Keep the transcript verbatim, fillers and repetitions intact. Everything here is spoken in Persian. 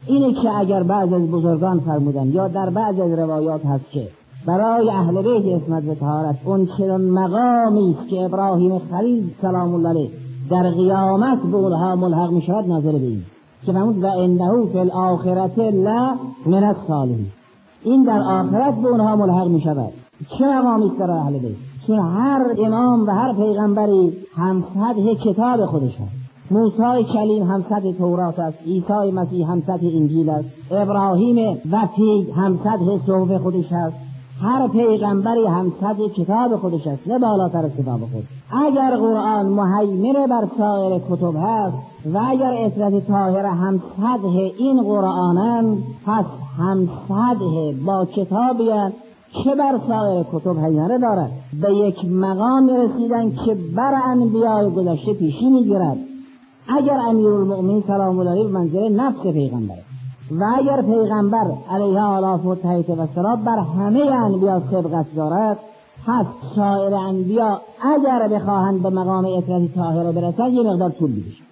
اینه که اگر بعض از بزرگان فرمودن یا در بعض از روایات هست که برای اهل بیت عصمت و طهارت اون چنان مقامی است که ابراهیم خلیل سلام الله علیه در قیامت به اونها ملحق می شود، ناظر به این که فرمود و انه فی الاخرة لا من الصالحین، این در آخرت به اونها ملحق می شود. چه مقامی است در اهل بیت؟ چون هر امام و هر پیغمبری همسطح کتاب خودش هست. موسی کلیم همسطح تورات است، عیسی مسیح همسطح انجیل است، ابراهیم وفی همسطح صحف خودش است. هر پیغمبری همسطح کتاب خودش است، نه بالاتر از کتاب خود. اگر قرآن مهیمن بر سایر کتب هست و اگر عصمت طاهره همسطح این قرآنن، پس همسطح با کتابی است که بر سایر کتب هیمنه دارد. به یک مقام رسیدن که بر انبیاء گذشته پیشی میگیرد. اگر امیرالمؤمنین سلام الله علیه منزل نفس پیغمبر و اگر پیغمبر علیه آلاف و تحیط و سلام بر همه انبیاء سبقت دارد، پس سایر انبیاء اگر بخواهند به مقام عصمت طاهره برسند یه مقدار طول می‌کشد.